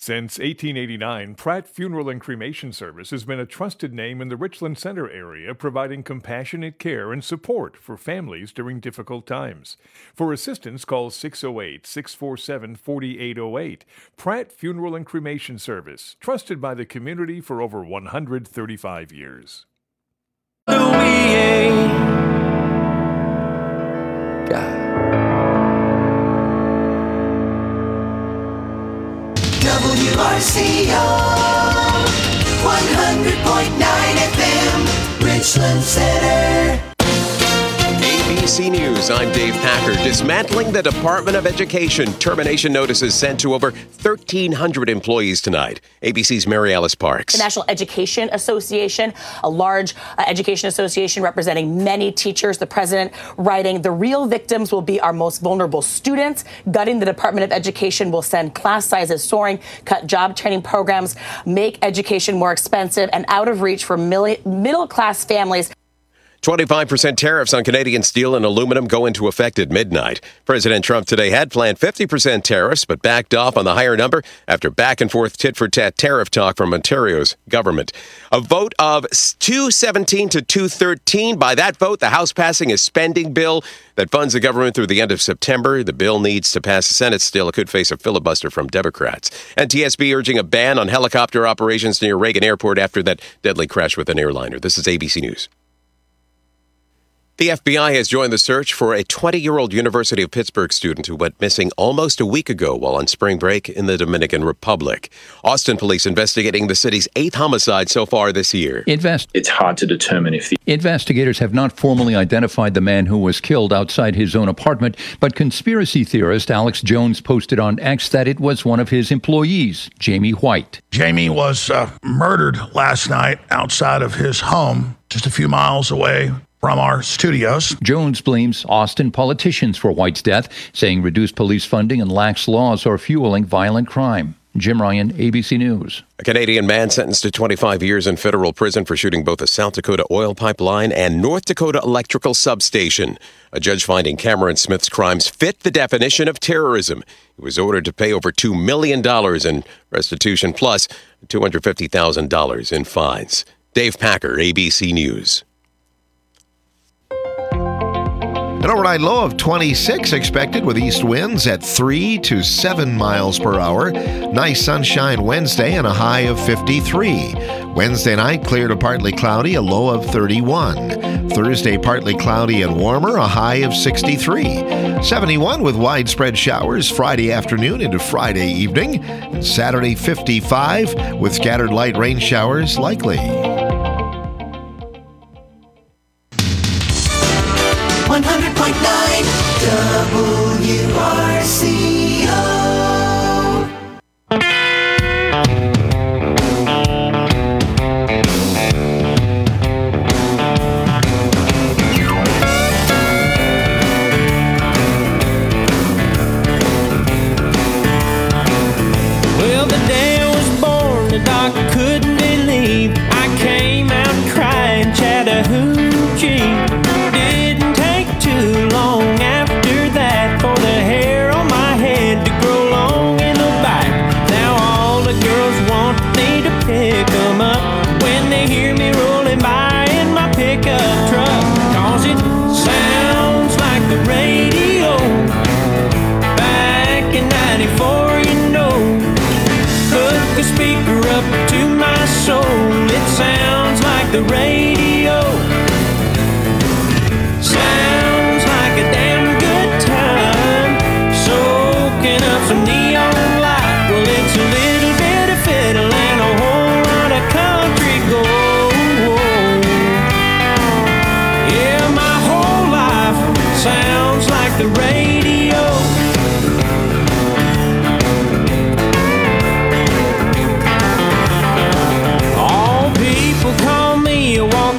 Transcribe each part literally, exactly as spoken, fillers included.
Since eighteen eighty-nine, Pratt Funeral and Cremation Service has been a trusted name in the Richland Center area, providing compassionate care and support for families during difficult times. For assistance, call six oh eight, six four seven, four eight oh eight. Pratt Funeral and Cremation Service, trusted by the community for over one hundred thirty-five years. W R C O one hundred point nine F M, Richland Center. A B C News, I'm Dave Packer. Dismantling the Department of Education. Termination notices sent to over thirteen hundred employees tonight. A B C's Mary Alice Parks. The National Education Association, a large uh, education association representing many teachers. The president writing, the real victims will be our most vulnerable students. Gutting the Department of Education will send class sizes soaring, cut job training programs, make education more expensive and out of reach for milli- middle-class families. twenty-five percent tariffs on Canadian steel and aluminum go into effect at midnight. President Trump today had planned fifty percent tariffs, but backed off on the higher number after back-and-forth tit-for-tat tariff talk from Ontario's government. A vote of two seventeen to two thirteen. By that vote, the House passing a spending bill that funds the government through the end of September. The bill needs to pass the Senate still. It could face a filibuster from Democrats. N T S B urging a ban on helicopter operations near Reagan Airport after that deadly crash with an airliner. This is A B C News. The F B I has joined the search for a twenty-year-old University of Pittsburgh student who went missing almost a week ago while on spring break in the Dominican Republic. Austin police investigating the city's eighth homicide so far this year. Invest- it's hard to determine if the... Investigators have not formally identified the man who was killed outside his own apartment, but conspiracy theorist Alex Jones posted on X that it was one of his employees, Jamie White. Jamie was uh, murdered last night outside of his home, just a few miles away from our studios. Jones blames Austin politicians for White's death, saying reduced police funding and lax laws are fueling violent crime. Jim Ryan, A B C News. A Canadian man sentenced to twenty-five years in federal prison for shooting both a South Dakota oil pipeline and North Dakota electrical substation. A judge finding Cameron Smith's crimes fit the definition of terrorism. He was ordered to pay over two million dollars in restitution plus two hundred fifty thousand dollars in fines. Dave Packer, A B C News. An overnight low of twenty-six expected with east winds at three to seven miles per hour. Nice sunshine Wednesday and a high of fifty-three. Wednesday night clear to partly cloudy, a low of thirty-one. Thursday partly cloudy and warmer, a high of sixty-three. seventy-one with widespread showers Friday afternoon into Friday evening. And Saturday fifty-five with scattered light rain showers likely. one hundred point nine W R C O. Well, the day I was born, the doctor couldn't believe I came out crying Chattahoochee. Didn't take too long after that for the hair on my head to grow long in the back. Now all the girls want me to pick them up when they hear me rolling by in my pickup truck. Cause it sounds like the radio back in ninety-four, you know. Hook a speaker up to my soul. It sounds like the radio. Sounds like a damn good time. Soaking up some neon light. Well, it's a little bit of fiddle and a whole lot of country gold. Yeah, my whole life sounds like the radio. All people call me a walk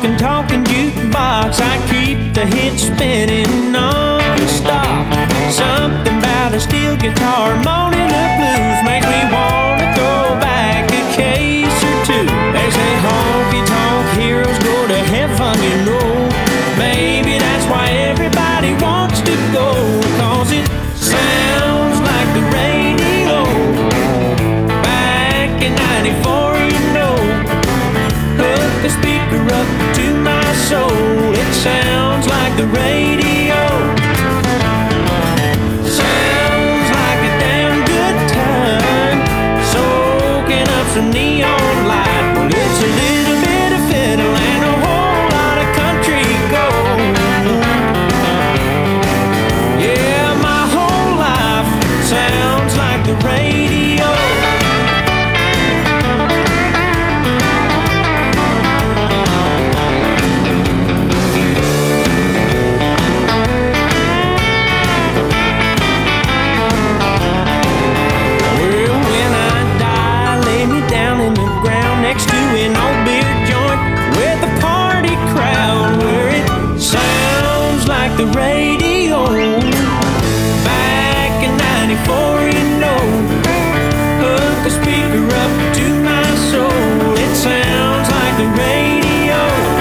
ninety-four, you know. Hook the speaker up to my soul. It sounds like the radio. Sounds like a damn good time. Soaking up some neon light. Well, it's a little bit of fiddle and a whole lot of country gold. Yeah, my whole life sounds like the radio. Well, when I die, lay me down in the ground next to an old beer joint with a party crowd where it sounds like the radio. Back in ninety-four, you know. Hook a speaker up to my soul. It sounds like the radio.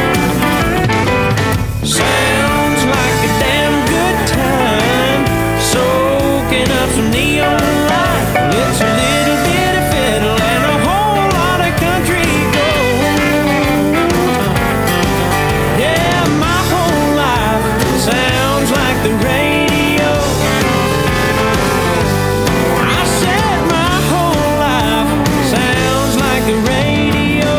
Sounds like a damn good time. Soaking up some neon light. It's a little bit of fiddle and a whole lot of country gold. Yeah, my whole life sounds like the radio. I said my whole life sounds like the radio.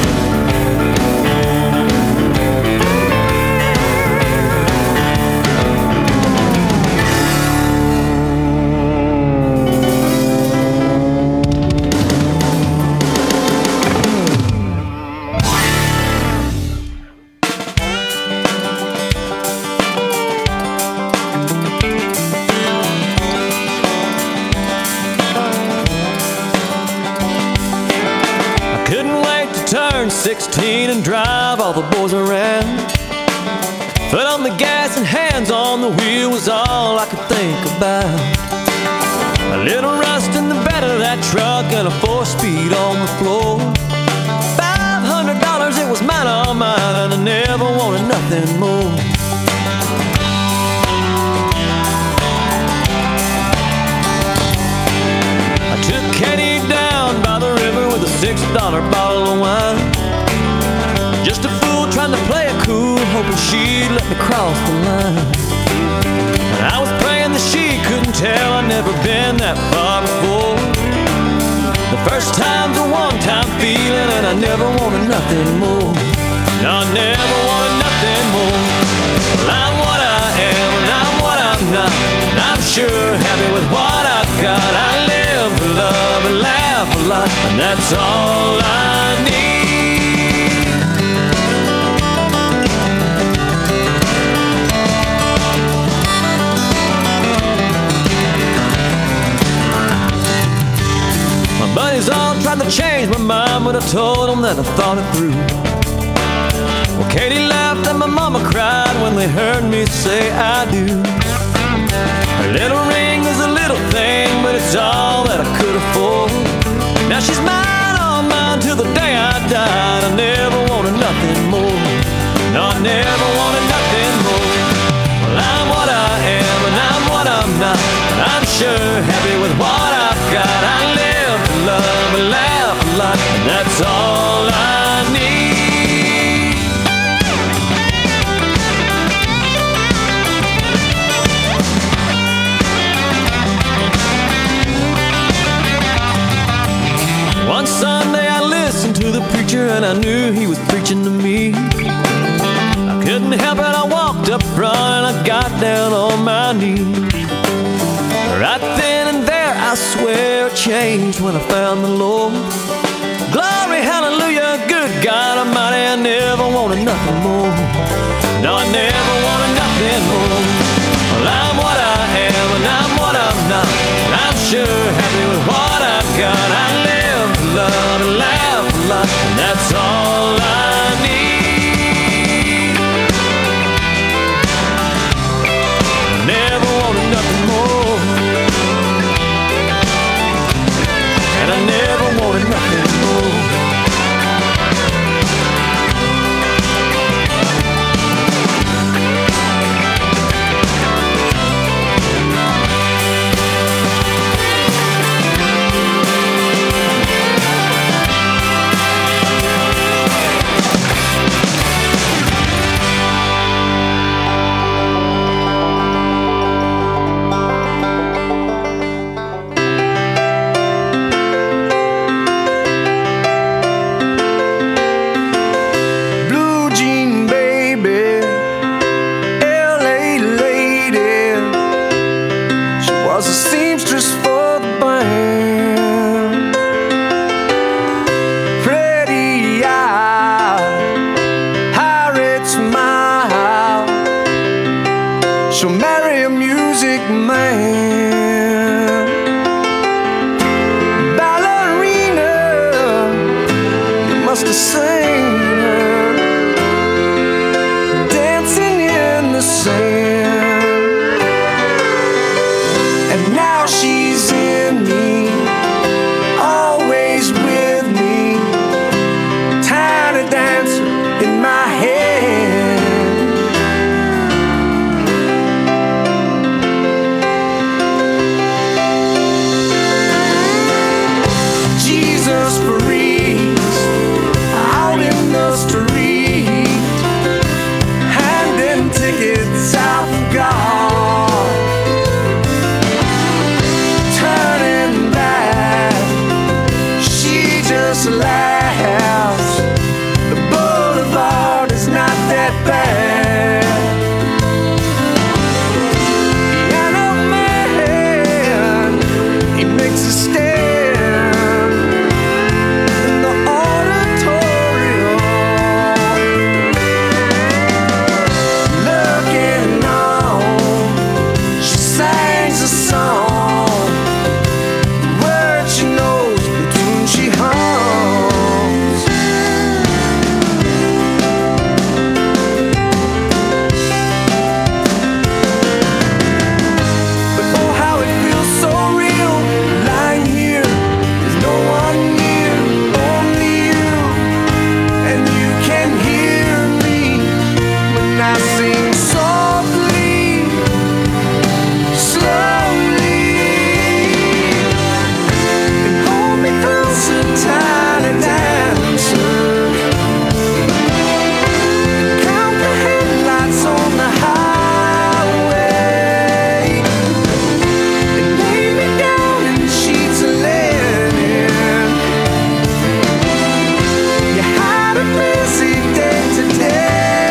I couldn't wait to turn sixteen and drive all the boys around. Foot on the gas and hands on the wheel was all I could think about. A little rust in the bed of that truck and a four-speed on the floor. Five hundred dollars, it was mine, all mine, and I never wanted nothing more. I took Katie down by the river with a six dollar bottle of wine. Just a fool trying to play it cool, hoping she'd let me cross the line. And I was praying that she couldn't tell I'd never been that far before. The first time's a one-time feeling, and I never wanted nothing more. No, I never wanted nothing more. Well, I'm what I am, and I'm what I'm not. And I'm sure happy with what I've got. I live for love and laugh a lot, and that's all I need. My buddies all tried to change my mind, but I told them that I thought it through. Well, Katie laughed and my mama cried when they heard me say I do. Her little ring is a little thing, but it's all that I could afford. Now she's mine, all mine, till the day I died. I never wanted nothing more. No, I never wanted nothing more. Well, I'm what I am, and I'm what I'm not. And I'm sure happy with what I've got. I live to love and laugh a lot, and that's all I need. One Sunday I listened to the preacher and I knew he was preaching to me. I couldn't help it, I walked up front and I got down on my knees. Right then and there I swear it changed when I found the Lord. Glory, hallelujah, good God Almighty, I never wanted nothing more. No, I never wanted nothing more. Well, I'm what I am and I'm what I'm not. And I'm sure happy with what I've got. I live to love and laugh a lot, and that's all I need. I never wanted nothing more. And I never wanted nothing more. supposed to last. The boulevard is not that bad. Piano man, he makes a stand in the auditorium, looking on. She sings a song, words she knows, the tune she hums. But oh, how it feels so real, lying here, there's no one near, only you, and you can hear me when I sing softly, slowly, and hold me closer, tiny dancer. Count the headlights on the highway, and lay me down in sheets of linen. You had a busy day today.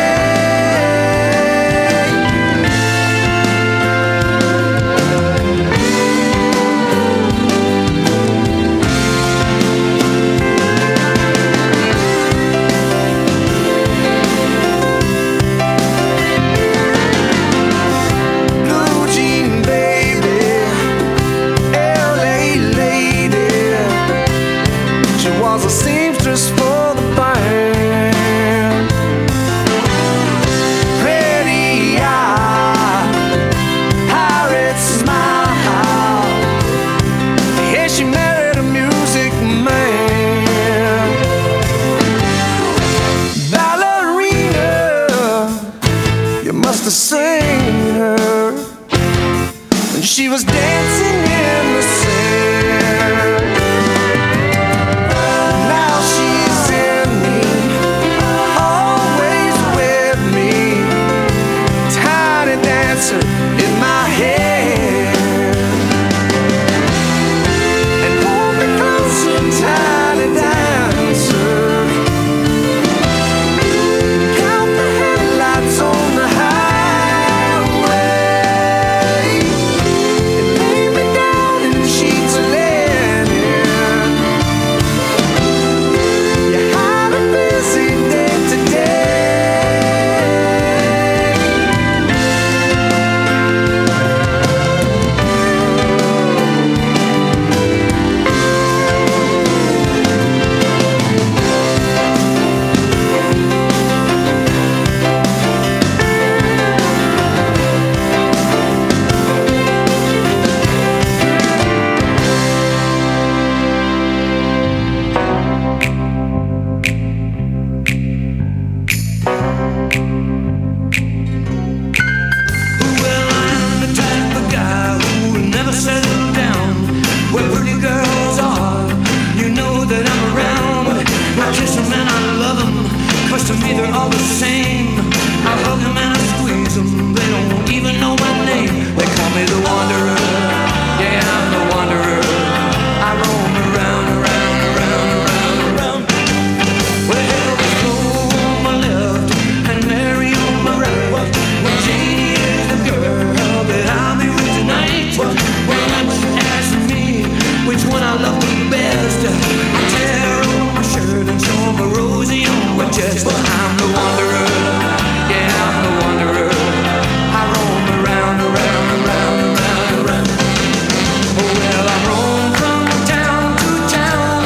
Blue jean baby, L A lady. She was a seamstress for the band. Pretty eye, pirate smile. Yeah, she married a music man. Ballerina, you must have seen her when she was dancing in the sand. Now she's in me, always with me, tiny dancer in my head. And hold me closer, tiny dancer. Count the headlights on the highway, and lay me down in sheets of linen. You had a busy day today. Well, I'm the type of guy who will never settle down. Where pretty girls are, you know that I'm around. I kiss them and I love them, 'cause to me they're all the same. I hug them and I squeeze them, they don't even know my name. They call me the wanderer, yeah, I'm the wanderer. I roam around, around, around, around, around. Well, Elvis Cole on my left and Mary on my right. Well, Janie is the girl that I'll be with tonight. Well, when you ask me which one I love the best, I tear off my shirt and show my Rosie on my chest. Well, I'm the wanderer, yeah, I'm the wanderer. I roam around, around, around, around, around. Oh, well, I roam from town to town.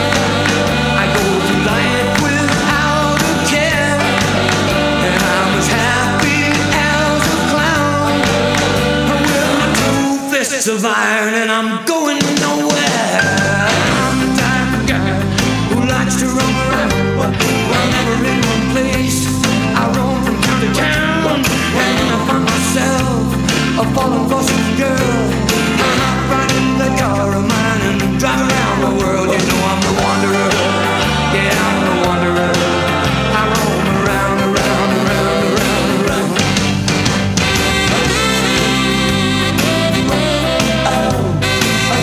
I go through life without a care, and I'm as happy as a clown. With my two fists of iron, and I'm going nowhere. I'm the type of guy who likes to roam around, but I'm never in one place. I roam from town to town, and then I find myself a falling for some girl. I hop right in the car of mine and drive around the world. You know I'm the wanderer, yeah, I'm the wanderer. I roam around, around, around, around, around. Oh, oh,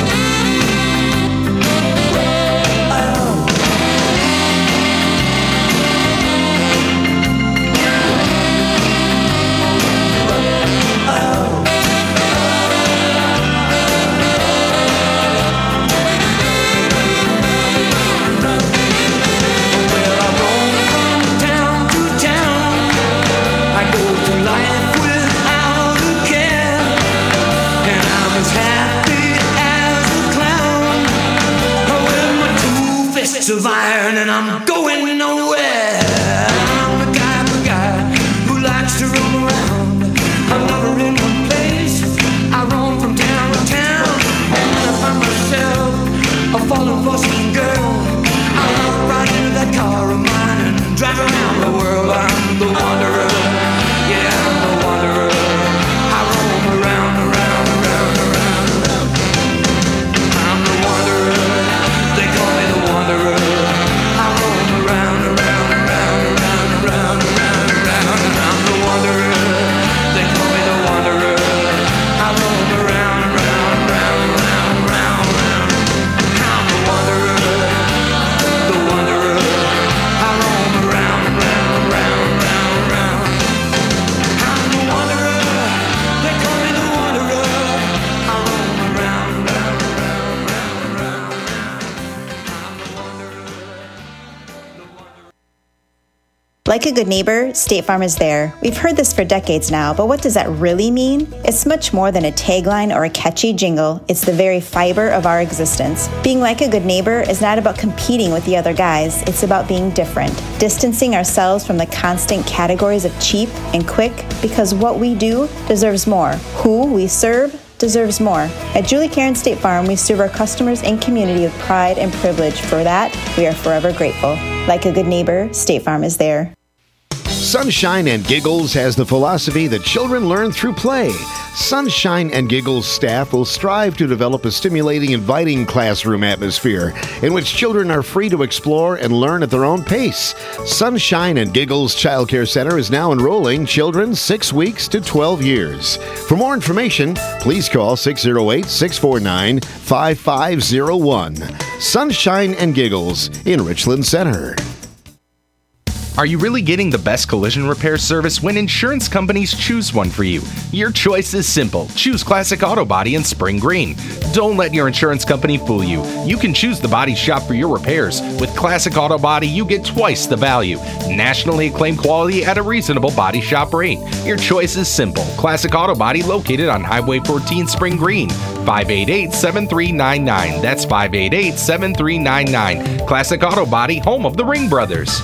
fists of iron, and I'm going nowhere. I'm the guy, the guy who likes to roam around. I'm never in one place. I roam from town to town, and when I find myself a fallen for some girl, I walk right into that car of mine and drive around the world. I'm the wanderer, yeah, I'm the wanderer. I roam around, around, around, around, around. I'm the wanderer, they call me the wanderer. I roam around, around, around, around, around, around, around. I'm the wanderer, they call me the wanderer. I roam around, around, around, around, around, around. I'm the wanderer, the wanderer. I roam around, around, around, around, around. I'm the wanderer, they call me the wanderer. I roam around, around, around, around, around. I'm the wanderer, the wanderer. Like a good neighbor, State Farm is there. We've heard this for decades now, but what does that really mean? It's much more than a tagline or a catchy jingle. It's the very fiber of our existence. Being like a good neighbor is not about competing with the other guys. It's about being different, distancing ourselves from the constant categories of cheap and quick, because what we do deserves more. Who we serve deserves more. At Julie Karen State Farm, we serve our customers and community with pride and privilege. For that, we are forever grateful. Like a good neighbor, State Farm is there. Sunshine and Giggles has the philosophy that children learn through play. Sunshine and Giggles staff will strive to develop a stimulating, inviting classroom atmosphere in which children are free to explore and learn at their own pace. Sunshine and Giggles Child Care Center is now enrolling children six weeks to twelve years. For more information, please call six oh eight, six four nine, five five oh one. Sunshine and Giggles in Richland Center. Are you really getting the best collision repair service when insurance companies choose one for you? Your choice is simple. Choose Classic Auto Body in Spring Green. Don't let your insurance company fool you. You can choose the body shop for your repairs. With Classic Auto Body, you get twice the value. Nationally acclaimed quality at a reasonable body shop rate. Your choice is simple. Classic Auto Body located on Highway fourteen Spring Green. five eight eight, seven three nine nine. That's five eight eight, seven three nine nine. Classic Auto Body, home of the Ring Brothers.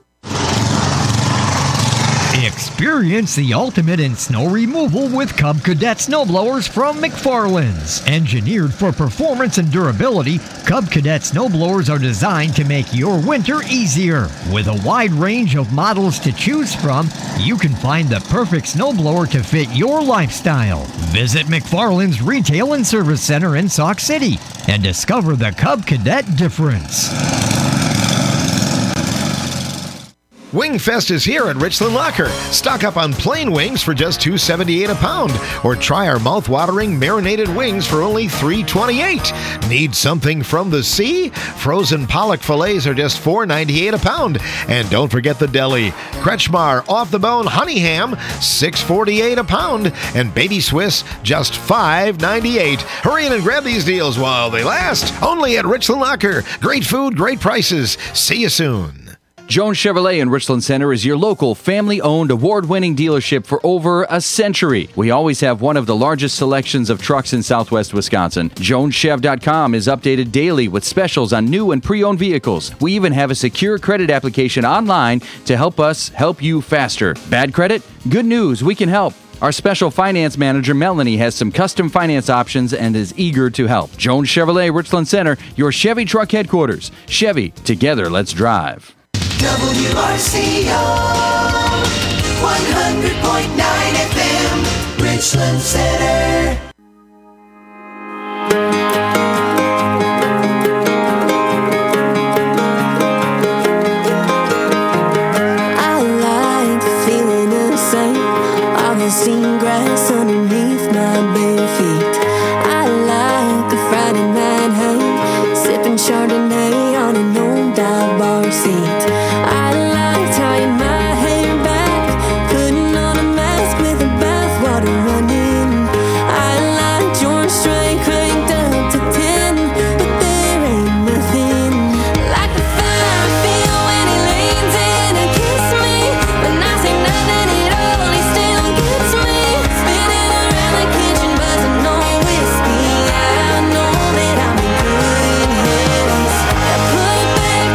Experience the ultimate in snow removal with Cub Cadet snowblowers from McFarland's. Engineered for performance and durability, Cub Cadet snowblowers are designed to make your winter easier. With a wide range of models to choose from, you can find the perfect snowblower to fit your lifestyle. Visit McFarland's Retail and Service Center in Sauk City and discover the Cub Cadet difference. Wingfest is here at Richland Locker. Stock up on plain wings for just two dollars and seventy-eight cents a pound, or try our mouth-watering marinated wings for only three dollars and twenty-eight cents. Need something from the sea? Frozen pollock fillets are just four dollars and ninety-eight cents a pound. And don't forget the deli. Kretschmar off-the-bone honey ham, six dollars and forty-eight cents a pound. And baby Swiss, just five dollars and ninety-eight cents. Hurry in and grab these deals while they last. Only at Richland Locker. Great food, great prices. See you soon. Jones Chevrolet in Richland Center is your local family-owned, award-winning dealership for over a century. We always have one of the largest selections of trucks in southwest Wisconsin. Jones Chev dot com is updated daily with specials on new and pre-owned vehicles. We even have a secure credit application online to help us help you faster. Bad credit? Good news, we can help. Our special finance manager, Melanie, has some custom finance options and is eager to help. Jones Chevrolet, Richland Center, your Chevy truck headquarters. Chevy, together, let's drive. W R C O one hundred point nine F M, Richland Center. I like the feeling of the sun, all the seen grass underneath my bare feet. I like a Friday night hang, sipping Chardonnay on an old dive bar seat. I liked how you my hair back, putting on a mask with a bathwater running. I liked your strength cranked up to ten, but there ain't nothing like the fire I feel when he leans in and kisses me. When I say nothing at all, he still gets me. Spinning around the kitchen, buzzing on whiskey. I know that I'm in good hands. I put back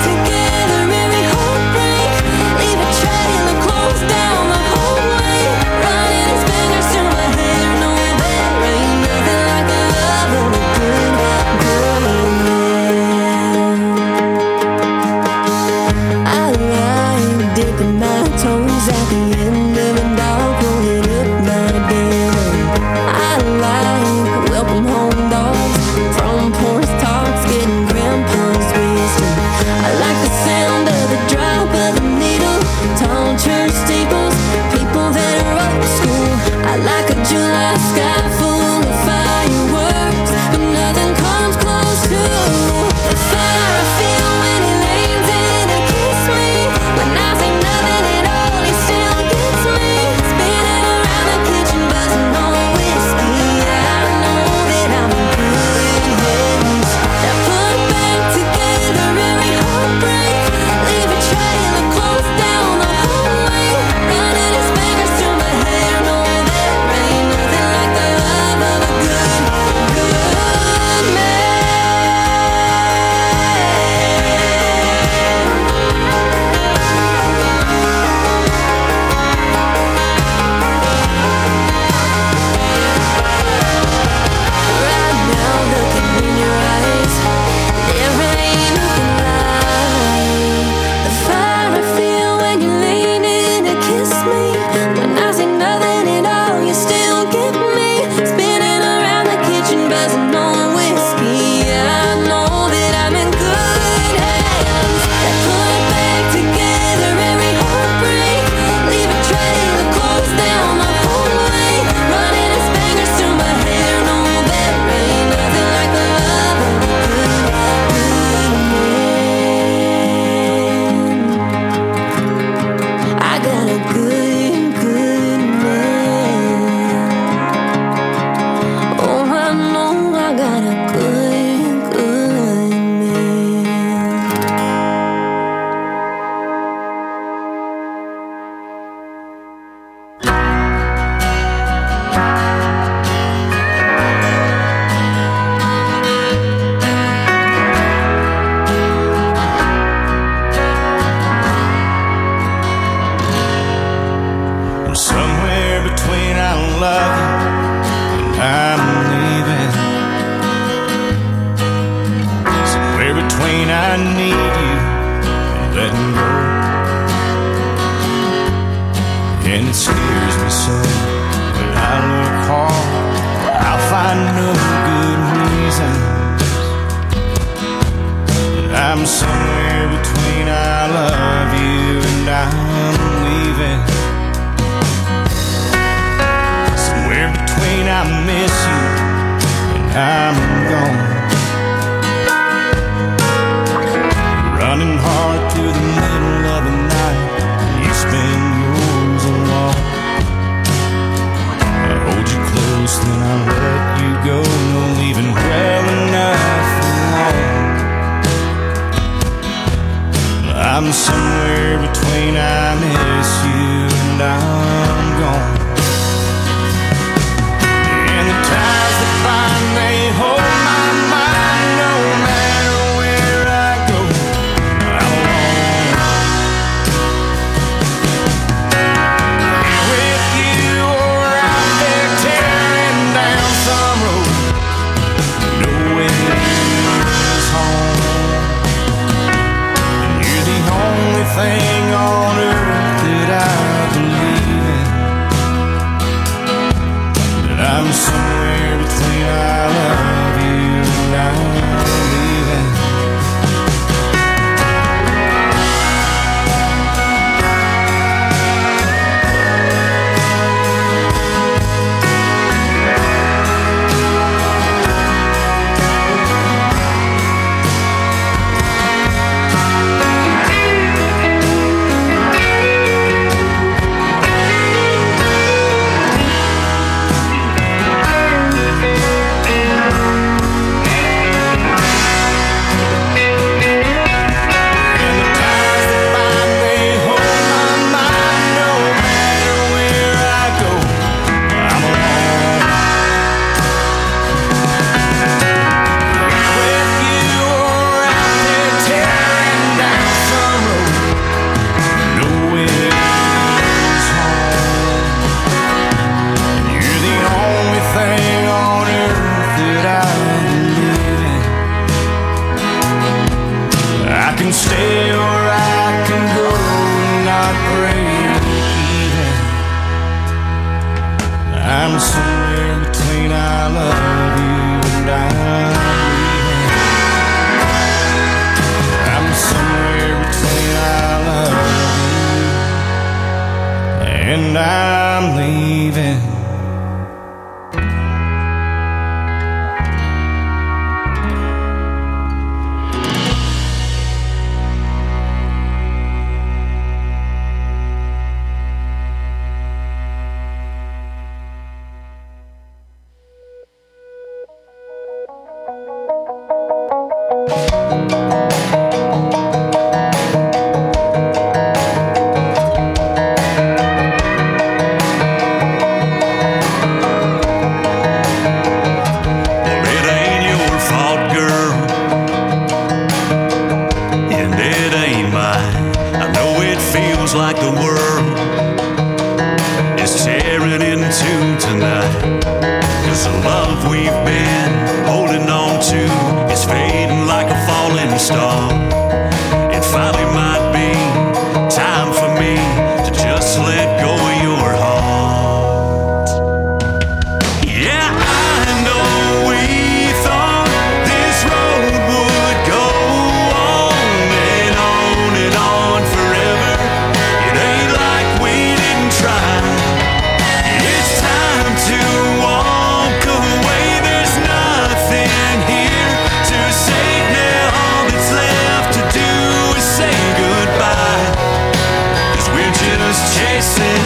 letting go. And it scares me so. When I look hard, I'll find no good reasons. I'm somewhere between I love you and I'm leaving. Somewhere between I miss you and I'm gone. Running hard through the middle of the night, you spend yours alone. I hold you close, then I let you go, no leaving well enough alone. I'm somewhere between I miss you and I'm gone. And the ties that bind, they hold my mind. No matter where I go, I'm alone. Here with you or out there tearing down some road, nowhere is home. Only thing on earth that I believe in, that I'm somewhere between I love you and I'm leaving. Stay or I can go and not break even. I'm somewhere between I love you and I'm leaving. I'm somewhere between I love you and I'm leaving. Like the world is tearing into tonight, 'cause the love we've been holding on to is fading like a falling star. It finally might be time for me to just let go of your heart. Yeah, I know we thought this road would go on and on and on forever. It ain't like we didn't try. It's time to walk away. There's nothing here to say now. All that's left to do is say goodbye. 'Cause we're just chasing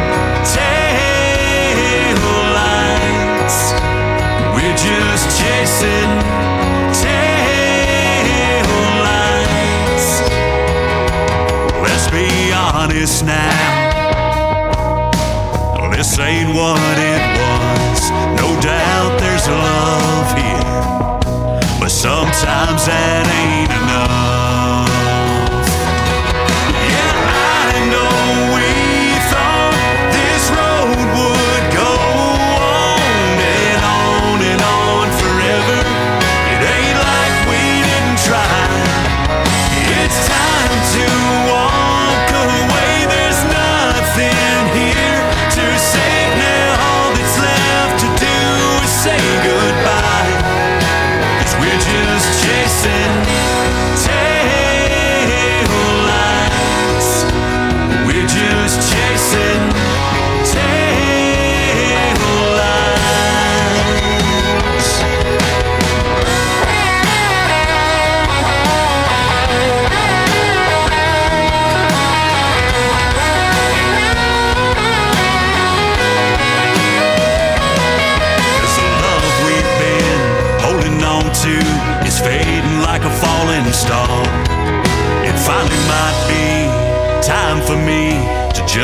tail lights. We're just chasing tail lights. Let's be honest now. This ain't what it was. No doubt there's love here, but sometimes that ain't enough. Yeah, I know we thought this road would go on and on and on forever. It ain't like we didn't try. It's time to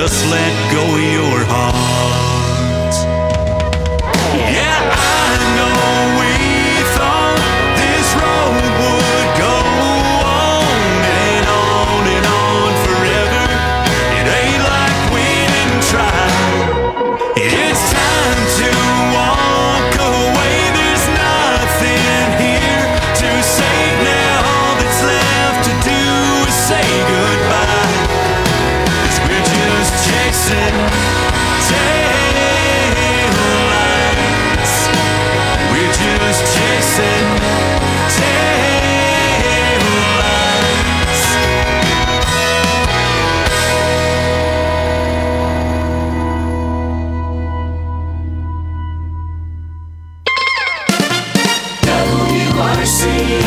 just let go of your heart. Yeah, I know we thought this road would go on and on and on forever. It ain't like we didn't try. It's time to walk away. There's nothing here to save now. All that's left to do is say goodbye. 'Cause we're just chasing taillights. We're just chasing taillights. W R C O.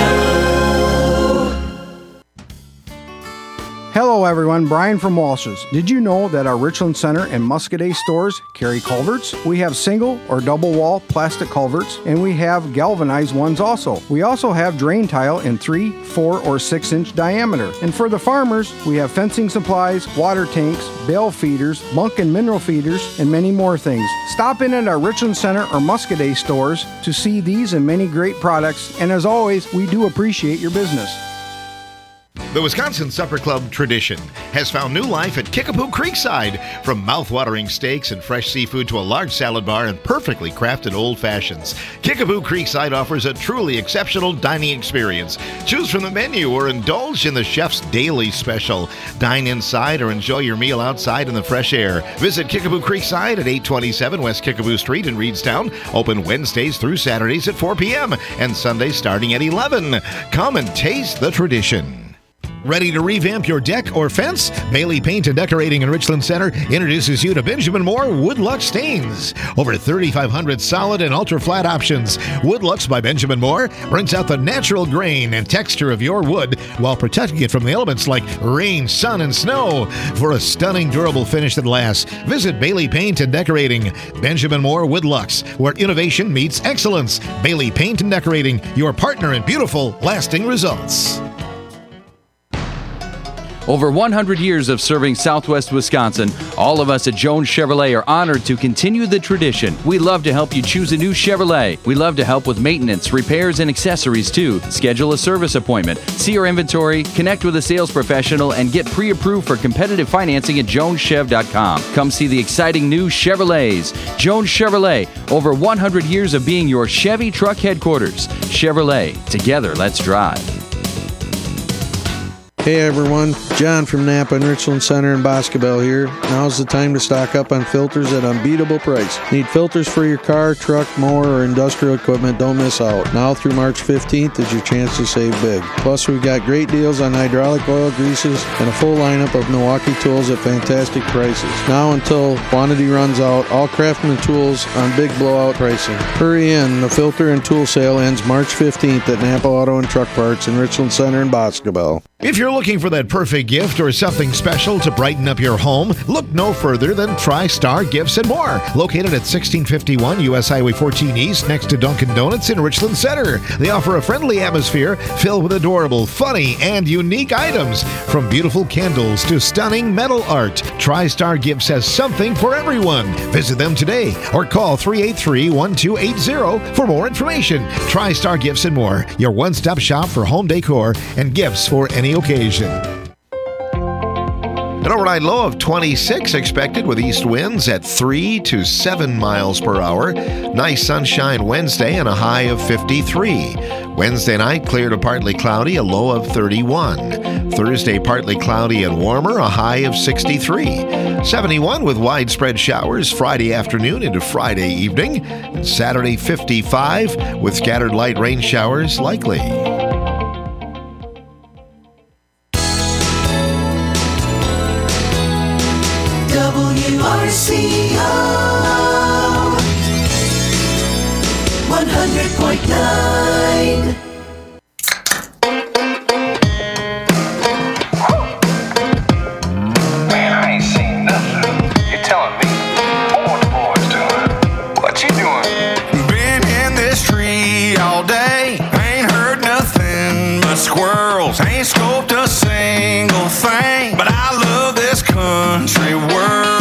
Hello everyone, Brian from Walsh's. Did you know that our Richland Center and Muscadet stores carry culverts? We have single or double wall plastic culverts, and we have galvanized ones also. We also have drain tile in three, four, or six inch diameter. And for the farmers, we have fencing supplies, water tanks, bale feeders, bunk and mineral feeders, and many more things. Stop in at our Richland Center or Muscadet stores to see these and many great products, and as always, we do appreciate your business. The Wisconsin Supper Club tradition has found new life at Kickapoo Creekside. From mouth-watering steaks and fresh seafood to a large salad bar and perfectly crafted old fashions, Kickapoo Creekside offers a truly exceptional dining experience. Choose from the menu or indulge in the chef's daily special. Dine inside or enjoy your meal outside in the fresh air. Visit Kickapoo Creekside at eight twenty-seven West Kickapoo Street in Reedstown. Open Wednesdays through Saturdays at four p.m. and Sundays starting at eleven. Come and taste the tradition. Ready to revamp your deck or fence? Bailey Paint and Decorating in Richland Center introduces you to Benjamin Moore Woodlux Stains. Over thirty-five hundred solid and ultra-flat options. Woodlux by Benjamin Moore brings out the natural grain and texture of your wood while protecting it from the elements like rain, sun, and snow. For a stunning, durable finish that lasts, visit Bailey Paint and Decorating. Benjamin Moore Woodlux, where innovation meets excellence. Bailey Paint and Decorating, your partner in beautiful, lasting results. Over one hundred years of serving Southwest Wisconsin, all of us at Jones Chevrolet are honored to continue the tradition. We love to help you choose a new Chevrolet. We love to help with maintenance, repairs, and accessories too. Schedule a service appointment, see our inventory, connect with a sales professional, and get pre-approved for competitive financing at jones chev dot com. Come see the exciting new Chevrolets. Jones Chevrolet, over one hundred years of being your Chevy truck headquarters. Chevrolet, together let's drive. Hey everyone, John from Napa and Richland Center in Boscobel here. Now's the time to stock up on filters at unbeatable price. Need filters for your car, truck, mower, or industrial equipment? Don't miss out. Now through March fifteenth is your chance to save big. Plus we've got great deals on hydraulic oil greases and a full lineup of Milwaukee tools at fantastic prices. Now until quantity runs out, all Craftsman tools on big blowout pricing. Hurry in, the filter and tool sale ends March fifteenth at Napa Auto and Truck Parts in Richland Center in Boscobel. If you're looking for that perfect gift or something special to brighten up your home, look no further than TriStar Gifts and More. Located at sixteen fifty-one U S Highway fourteen East next to Dunkin' Donuts in Richland Center. They offer a friendly atmosphere filled with adorable, funny, and unique items. From beautiful candles to stunning metal art, TriStar Gifts has something for everyone. Visit them today or call three eight three, one two eight zero for more information. TriStar Gifts and More, your one-stop shop for home decor and gifts for any occasion. An overnight low of twenty-six expected with east winds at three to seven miles per hour. Nice sunshine Wednesday and a high of fifty-three. Wednesday night clear to partly cloudy, a low of thirty-one. Thursday partly cloudy and warmer, a high of sixty-three. seventy-one with widespread showers Friday afternoon into Friday evening. And Saturday fifty-five with scattered light rain showers likely. W R C O one hundred point nine. Man, I ain't seen nothing. You telling me? What the boys doing? What you doing? Been in this tree all day. Ain't heard nothing but squirrels. Ain't scoped a single thing. But I love this country world.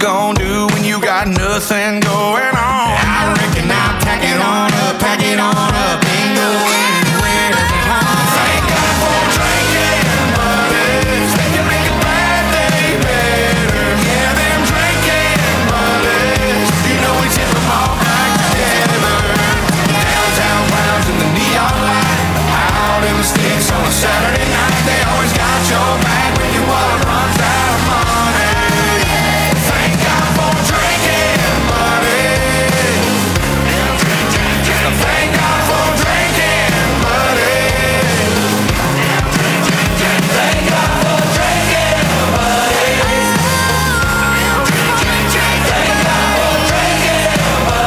gonna do when you got nothing going on? I reckon I'll pack it on up, pack it on up, ain't going anywhere but home. Thank God for drinking buddies, they can make a bad day better. Yeah, them drinking buddies, you know we tip them all back together. Downtown clowns in the neon light, out in the sticks on a Saturday night. They always got your back when your wallet runs out of money. Thank God for drinking buddies. Thank God for drinking buddies. Thank God for drinking buddies. Thank God for drinking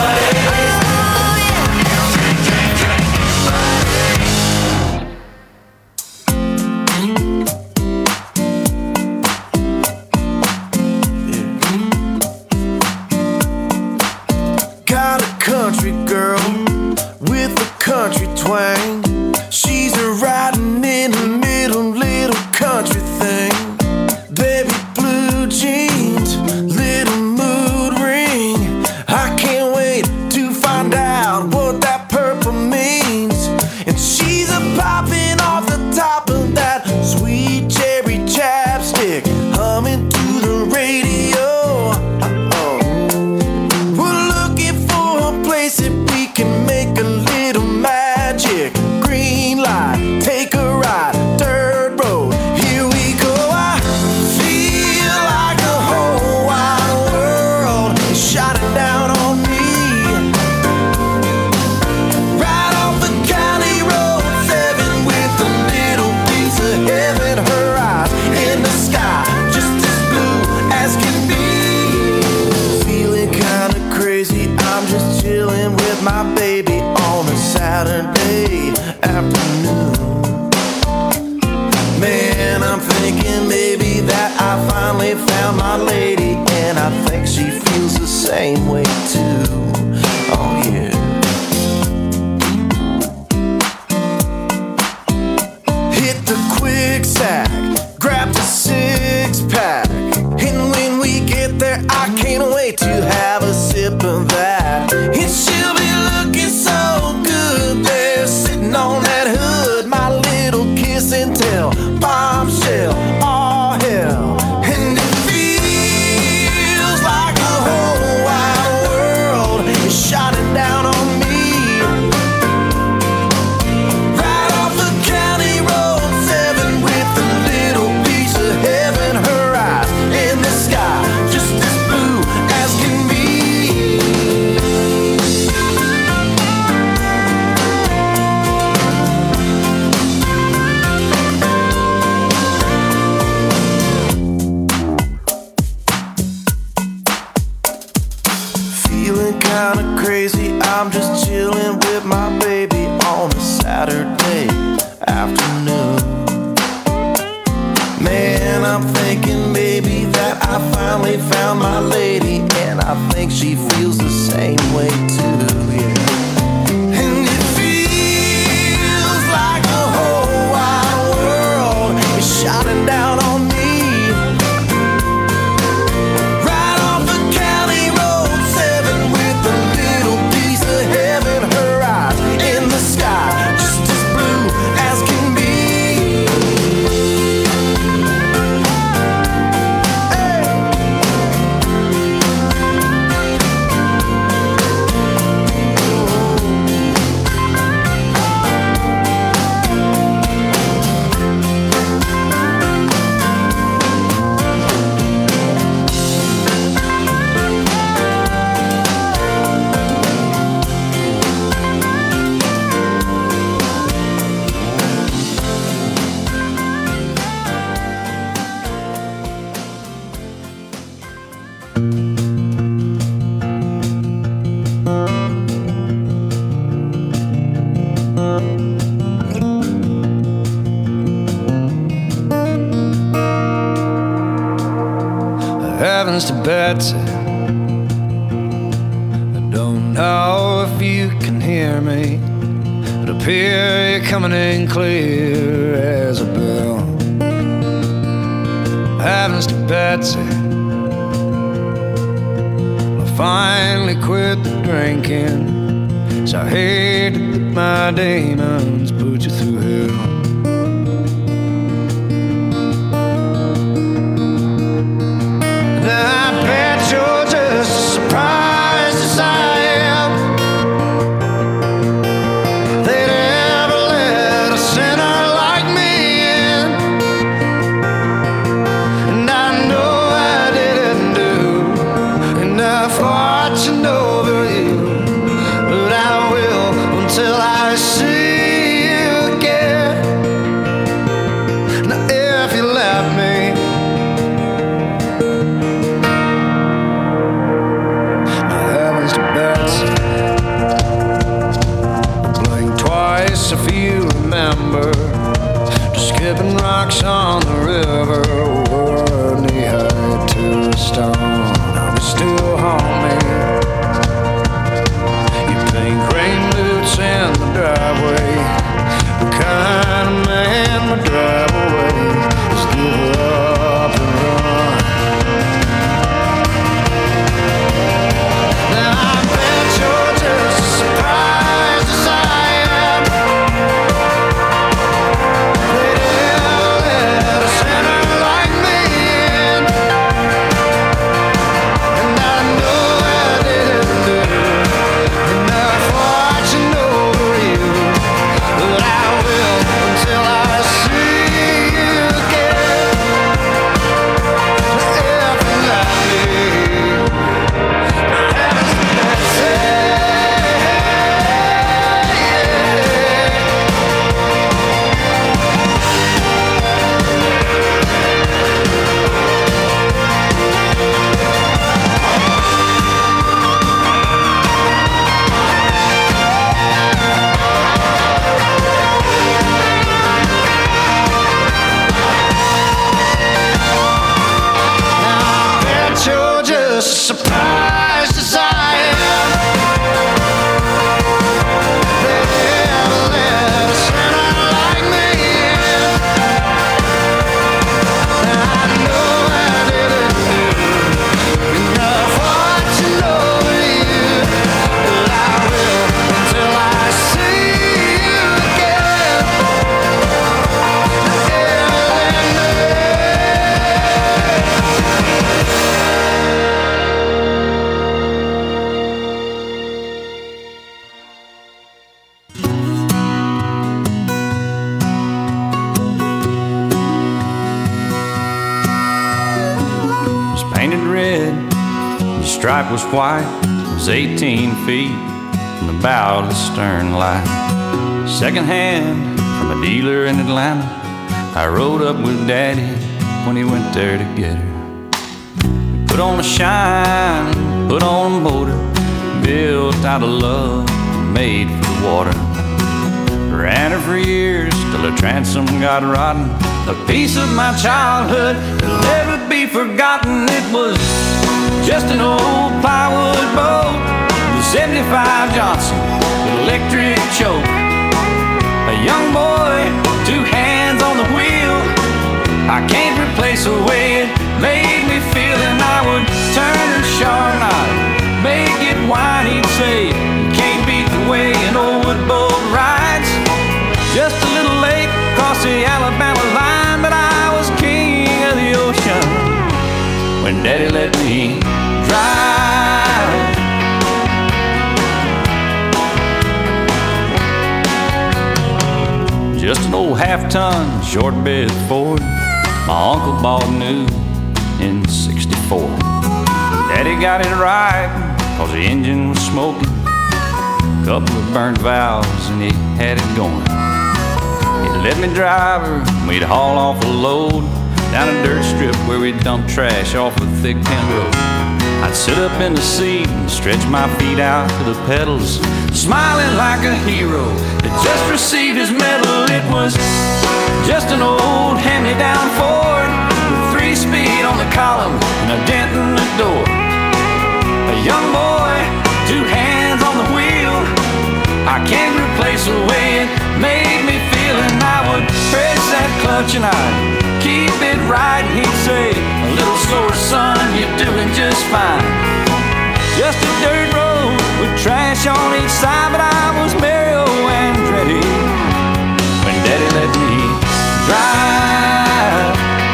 Got a country girl with a country twang. She's a riding in the middle, little country thing. Baby blue jeans, little mood ring. I can't wait to find out what that purple means. And she's a popping off the top of that sweet cherry chapstick, humming to the radio. Uh-oh. We're looking for a place that we can make a little magic. Green light, take a ride, dirt road, here we go. I feel like the whole wide world is shining down on me. Right off the county road seven with a little piece of heaven. Her eyes in the sky, just as blue as can be. Feeling kinda crazy, I'm just chilling with my baby on a Saturday afternoon. Man, I'm thinking maybe that I finally found my lady, and I think she feels the same way too. Oh yeah. Hit the quick sack, grab the six pack, and when we get there, I can't wait to have a sip of that. And she'll be looking so good there, sitting on that hood, my little kiss and tell, bombshell, all hell. And it feels like the whole wide world is shining down on me. Right off the county road seven with a little piece of heaven. Her eyes in the sky, just as blue as can be. Feeling kinda crazy, I'm just chilling with my baby on a Saturday afternoon. Man, I'm thinking maybe that I finally found my lady, and I think she feels the same way too, yeah. And it feels like the whole wide world is shining down on me. Right off the county road seven with a little piece of heaven. Her eyes in the sky, just as blue as can be. Heavens to Betsy, I don't know if you can hear me, but up here you're coming in clear as a bell. Heavens to Betsy, finally quit the drinking. So I hated that my demons put you through hell. I bet you're just as surprised as I am. They'd ever let a sinner like me in. And I know I didn't do enough watching over you, but I will until I see you again. Now if you left me, if you remember, just skipping rocks on the river, were knee high to a stone. Now we still haunt me. You pink rain boots in the driveway, the kind of man would drive away. Just give up and run. Now I bet you're just as surprised as I am. Surprised as I am, they never let a sinner like me in. I know I didn't do enough watching over you, but I will until I see you again. Stripe was white, it was eighteen feet from the bow to the stern light. Second hand from a dealer in Atlanta, I rode up with Daddy when he went there to get her. Put on a shine, put on a motor, built out of love, made for the water. Ran her for years till the transom got rotten, a piece of my childhood that'll never be forgotten. It was just an old plywood boat, the seventy-five Johnson with electric choke. A young boy, two hands on the wheel. I can't replace the way it made me feel. And I would turn her sharp and I'd make it whine. He'd say, you can't beat the way an old wood boat rides. Just a little lake across the Alabama line, but I was king of the ocean when Daddy let me drive. Just an old half-ton short bed Ford my uncle bought new in sixty-four. Daddy got it right cause the engine was smoking, couple of burnt valves and he had it going. He'd let me drive her and we'd haul off a load down a dirt strip where we'd dump trash off a thick pin road. I'd sit up in the seat and stretch my feet out to the pedals, smiling like a hero that just received his medal. It was just an old hand-me-down Ford with three-speed on the column and a dent in the door. A young boy, two hands on the wheel. I can't replace the way it made me feel. And I would press that clutch and I'd keep it right. And he'd say, a little slower, son, you're doing just fine. Just side, but I was Mario Andretti when Daddy let me drive.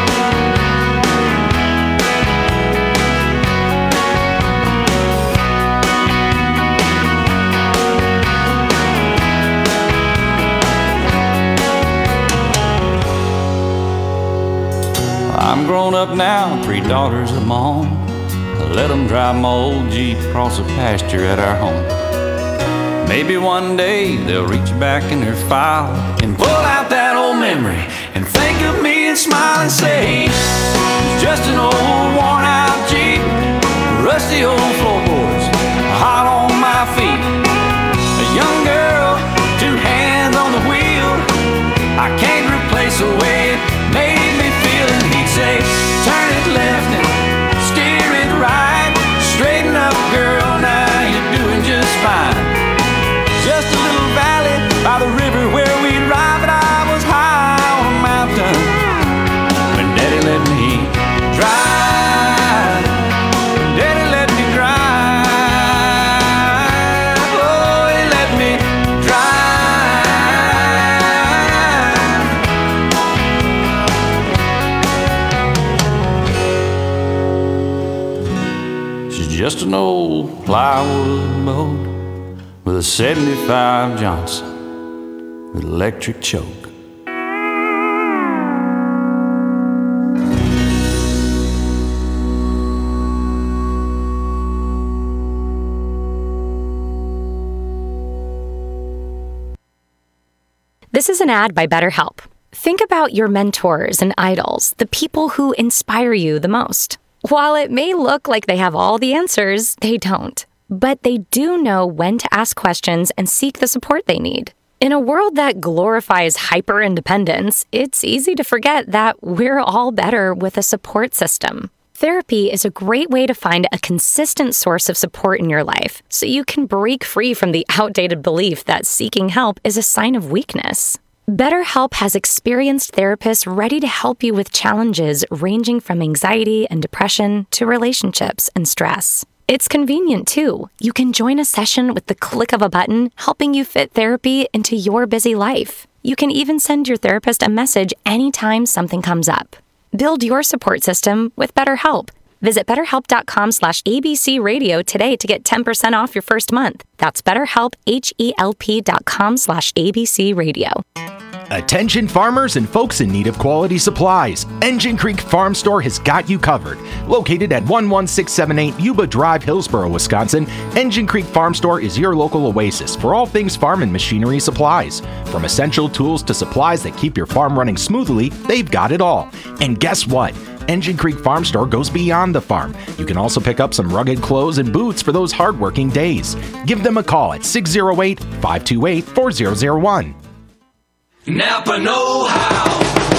I'm grown up now, three daughters of my own. I let them drive my old Jeep across the pasture at our home. Maybe one day they'll reach back in their file and pull out that old memory and think of me and smile and say, it's just an old worn out Jeep, rusty old floorboards, hot on my feet. A young girl, two hands on the wheel, I can't replace the way it made me feel. And he'd say, turn it left and steer it right, straighten up girl, now you're doing just fine. Just a little valley by the river where we'd ride, but I was high on a mountain when Daddy let me drive. Daddy let me drive. Oh, he let me drive. She's just an old plywood boat with a seventy-five Johnson with electric choke. This is an ad by BetterHelp. Think about your mentors and idols, the people who inspire you the most. While it may look like they have all the answers, they don't. But they do know when to ask questions and seek the support they need. In a world that glorifies hyper-independence, it's easy to forget that we're all better with a support system. Therapy is a great way to find a consistent source of support in your life, so you can break free from the outdated belief that seeking help is a sign of weakness. BetterHelp has experienced therapists ready to help you with challenges ranging from anxiety and depression to relationships and stress. It's convenient, too. You can join a session with the click of a button, helping you fit therapy into your busy life. You can even send your therapist a message anytime something comes up. Build your support system with BetterHelp. Visit betterhelp.com slash ABC radio today to get ten percent off your first month. That's BetterHelp, H-E-L-P dot com slash ABC radio. Attention farmers and folks in need of quality supplies. Engine Creek Farm Store has got you covered. Located at one one six seven eight Yuba Drive, Hillsboro, Wisconsin, Engine Creek Farm Store is your local oasis for all things farm and machinery supplies. From essential tools to supplies that keep your farm running smoothly, they've got it all. And guess what? Engine Creek Farm Store goes beyond the farm. You can also pick up some rugged clothes and boots for those hardworking days. Give them a call at six oh eight, five two eight, four oh oh one. Napa know-how.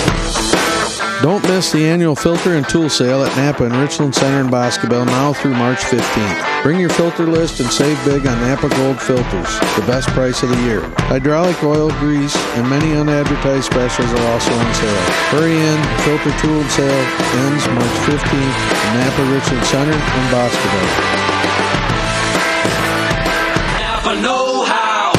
Don't miss the annual filter and tool sale at Napa and Richland Center in Boscobel now through March fifteenth. Bring your filter list and save big on Napa Gold filters, the best price of the year. Hydraulic oil, grease, and many unadvertised specials are also on sale. Hurry in, the filter tool sale ends March fifteenth at Napa Richland Center in Boscobel. Napa know-how.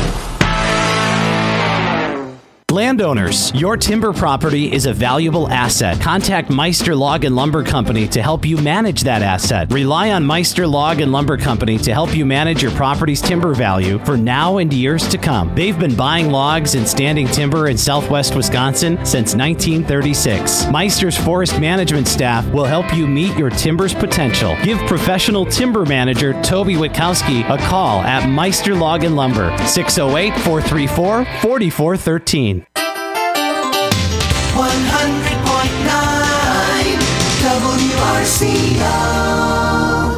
Landowners, your timber property is a valuable asset. Contact Meister Log and Lumber Company to help you manage that asset. Rely on Meister Log and Lumber Company to help you manage your property's timber value for now and years to come. They've been buying logs and standing timber in southwest Wisconsin since nineteen thirty-six. Meister's forest management staff will help you meet your timber's potential. Give professional timber manager Toby Witkowski a call at Meister Log and Lumber, six oh eight, four three four, four four one three. one hundred point nine W R C O.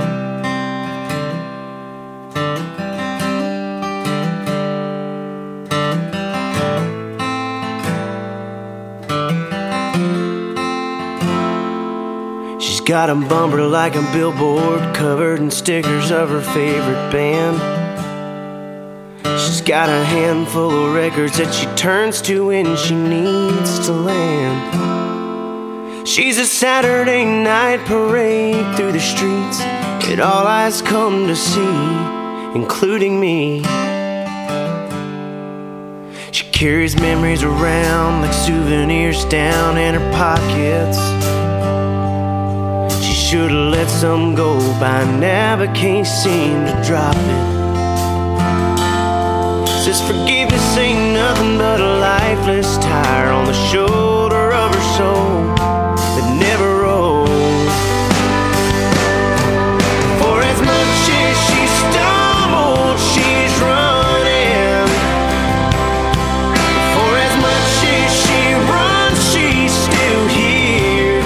She's got a bumper like a billboard covered in stickers of her favorite band. She's got a handful of records that she turns to when she needs to land. She's a Saturday night parade through the streets that all eyes come to see. including me. She carries memories around like souvenirs down in her pockets. She should've let some go by now, but can't seem to drop it. Says forgiveness ain't nothing but a lifeless tire on the shoulder of her soul that never rolls. For as much as she stumbled, she's running. For as much as she runs, she's still here.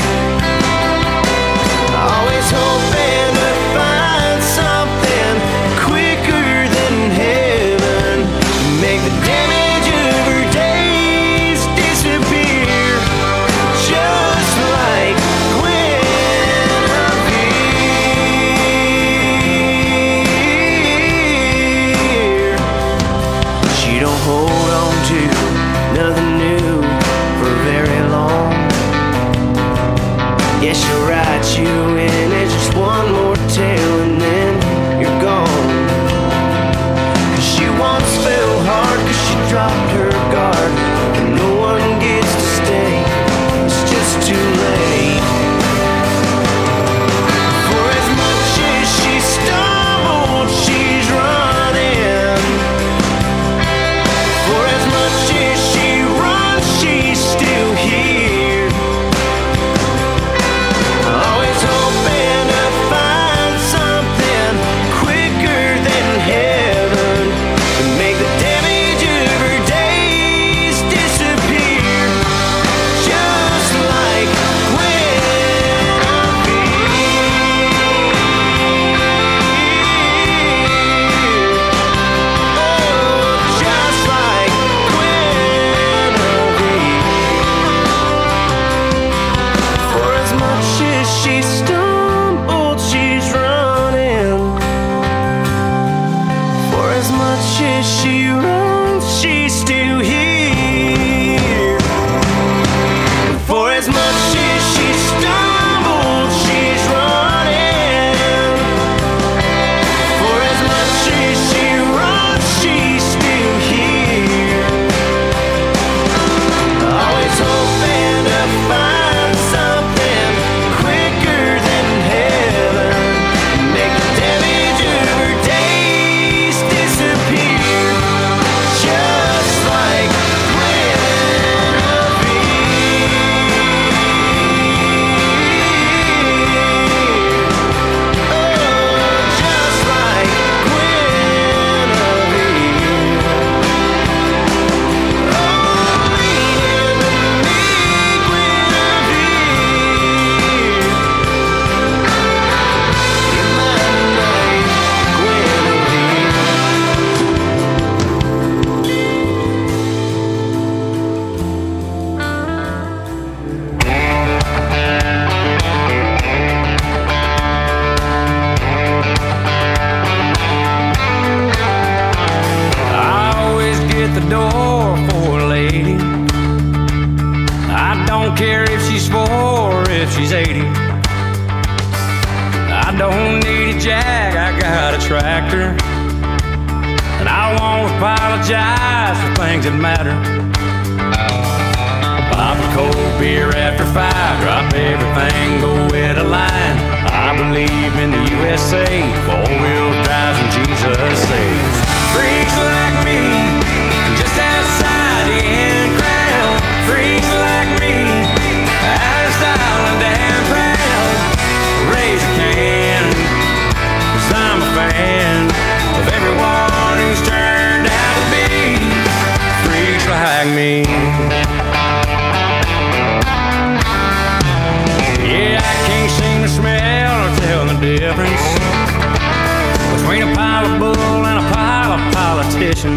Always hoping to find something quicker than heaven, make the damage of her days disappear, just like Guinevere. She don't hold on to nothing new for very long. Yeah, she'll write you in as just one more tale and then you're gone. Cause she once fell hard cause she dropped her guard, and no one gets to stay, it's just too late. For as much as she stumbled, she's running. For as much as she runs, she's still here. Always hoping to find something quicker than heaven to make the damage of her days disappear, just like just like For as much as she stumbled, she's running. For as much as she runs, she's still here. For as much as she stumbled, she's running. For as much as she runs, she's still here. Always hoping to find something quicker than heaven, make the damage of her days disappear, just like I always get the door for a lady. I don't care if she's four or if she's eighty. I don't need a jag, I got a tractor. And I won't apologize for things that matter. Pop a cold beer after five, drop everything, go with a line. I believe in the U S A, four-wheel drives and Jesus saves. Freaks like me, just outside the in crowd. Freaks like me, out of style and damn proud. Raise a can, 'cause I'm a fan of everyone who's turned out to be freaks like me. Yeah, I can't seem to smell or tell the difference between a pile of bull and a pile of politicians.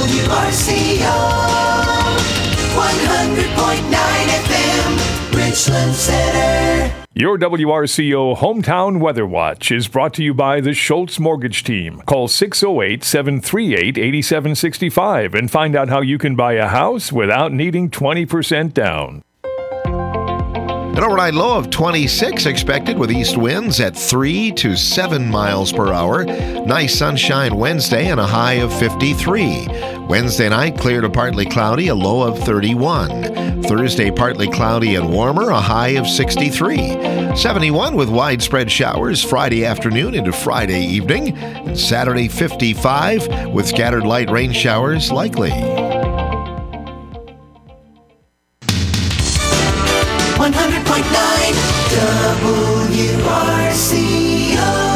W R C O, one hundred point nine F M, Richland Center. Your W R C O Hometown Weather Watch is brought to you by the Schultz Mortgage Team. Call six oh eight, seven three eight, eight seven six five and find out how you can buy a house without needing twenty percent down. An overnight low of twenty-six expected with east winds at three to seven miles per hour. Nice sunshine Wednesday and a high of fifty-three. Wednesday night clear to partly cloudy, a low of thirty-one. Thursday partly cloudy and warmer, a high of sixty-three. seventy-one with widespread showers Friday afternoon into Friday evening. And Saturday fifty-five with scattered light rain showers likely. one hundred point nine W R C O.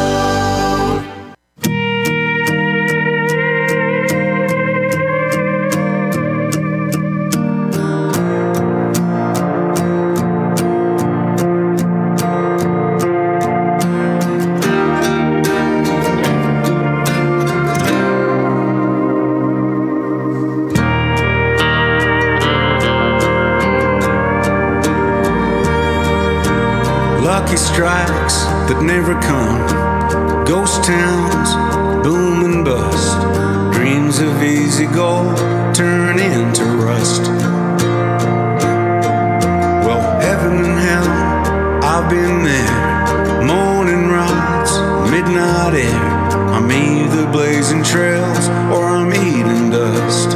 Lucky strikes that never come, ghost towns, boom and bust, dreams of easy gold turn into rust. Well, heaven and hell, I've been there, morning rides, midnight air. I'm either blazing trails or I'm eating dust.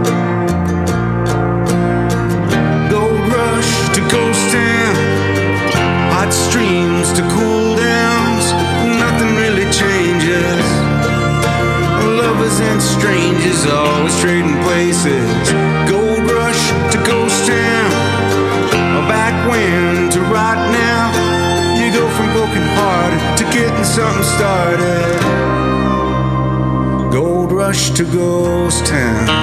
Gold rush to ghost town, hot streams to cool downs, nothing really changes. Lovers and strangers always trading places. Gold rush to ghost town, back when to right now. You go from broken hearted to getting something started. Gold rush to ghost town.